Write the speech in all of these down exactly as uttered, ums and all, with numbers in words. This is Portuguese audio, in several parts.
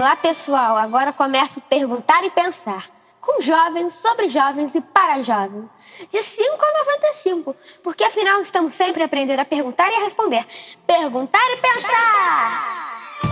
Olá, pessoal. Agora começa o Perguntar e Pensar. Com jovens, sobre jovens e para jovens. De cinco a noventa e cinco. Porque afinal estamos sempre aprendendo a perguntar e a responder. Perguntar e Pensar!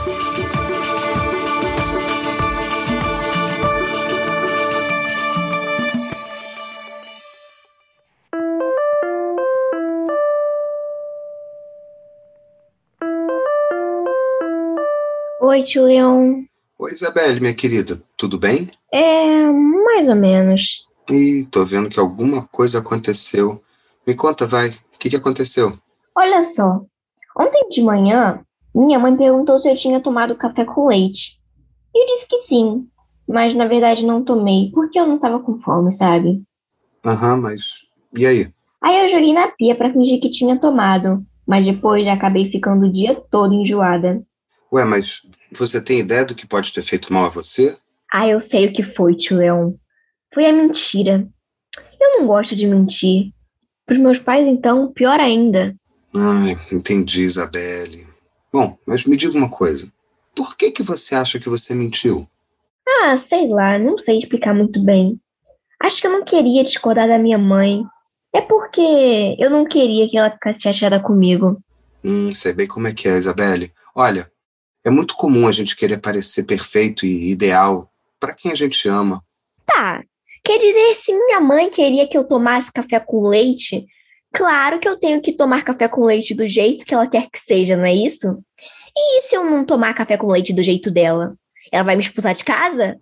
Oi, tio Leon. Oi, Isabelle, minha querida, tudo bem? É, mais ou menos. Ih, tô vendo que alguma coisa aconteceu. Me conta, vai, o que que aconteceu? Olha só, ontem de manhã, minha mãe perguntou se eu tinha tomado café com leite. E eu disse que sim, mas na verdade não tomei, porque eu não tava com fome, sabe? Aham, mas e aí? Aí eu joguei na pia pra fingir que tinha tomado, mas depois já acabei ficando o dia todo enjoada. Ué, mas você tem ideia do que pode ter feito mal a você? Ah, eu sei o que foi, tio Leon. Foi a mentira. Eu não gosto de mentir. Pros meus pais, então, pior ainda. Ai, entendi, Isabelle. Bom, mas me diga uma coisa. Por que que você acha que você mentiu? Ah, sei lá, não sei explicar muito bem. Acho que eu não queria discordar da minha mãe. É porque eu não queria que ela ficasse chateada comigo. Hum, sei bem como é que é, Isabelle. Olha, é muito comum a gente querer parecer perfeito e ideal para quem a gente ama. Tá. Quer dizer, se minha mãe queria que eu tomasse café com leite, claro que eu tenho que tomar café com leite do jeito que ela quer que seja, não é isso? E se eu não tomar café com leite do jeito dela? Ela vai me expulsar de casa?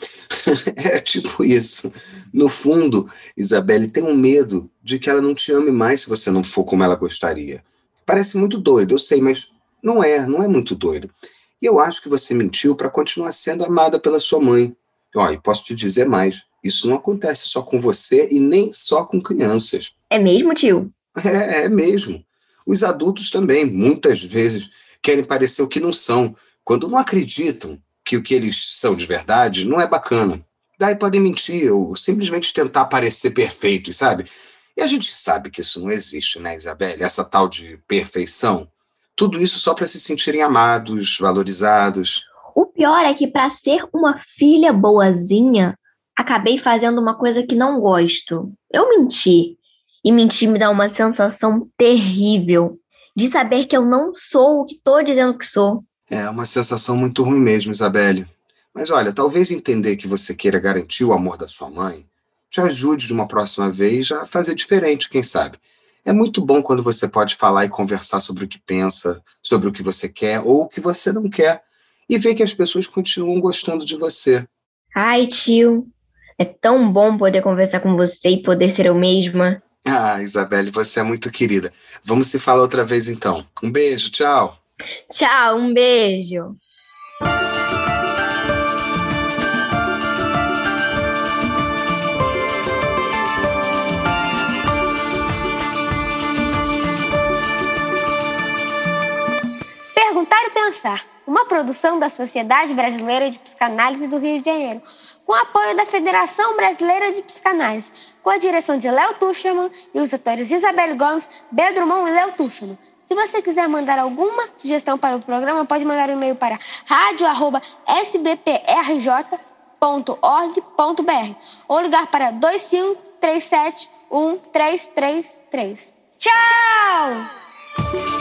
É tipo isso. No fundo, Isabelle tem um medo de que ela não te ame mais se você não for como ela gostaria. Parece muito doido, eu sei, mas não é, não é muito doido. E eu acho que você mentiu para continuar sendo amada pela sua mãe. Ó, e posso te dizer mais, isso não acontece só com você e nem só com crianças. É mesmo, tio? É, é mesmo. Os adultos também, muitas vezes, querem parecer o que não são, quando não acreditam que o que eles são de verdade não é bacana. Daí podem mentir ou simplesmente tentar parecer perfeitos, sabe? E a gente sabe que isso não existe, né, Isabelle? Essa tal de perfeição. Tudo isso só para se sentirem amados, valorizados. O pior é que, para ser uma filha boazinha, acabei fazendo uma coisa que não gosto. Eu menti. E mentir me dá uma sensação terrível de saber que eu não sou o que estou dizendo que sou. É uma sensação muito ruim mesmo, Isabelle. Mas olha, talvez entender que você queira garantir o amor da sua mãe te ajude de uma próxima vez a fazer diferente, quem sabe. É muito bom quando você pode falar e conversar sobre o que pensa, sobre o que você quer ou o que você não quer, e ver que as pessoas continuam gostando de você. Ai, tio, é tão bom poder conversar com você e poder ser eu mesma. Ah, Isabelle, você é muito querida. Vamos se falar outra vez então. Um beijo, tchau. Tchau, um beijo. Perguntar e Pensar, uma produção da Sociedade Brasileira de Psicanálise do Rio de Janeiro, com apoio da Federação Brasileira de Psicanálise, com a direção de Léo Tuchman e os atores Isabelle Gomes, Pedro Drummond e Léo Tuchman. Se você quiser mandar alguma sugestão para o programa, pode mandar um e-mail para rádio arroba s b p r j ponto org ponto b r ou ligar para dois cinco três sete um três três três. Tchau!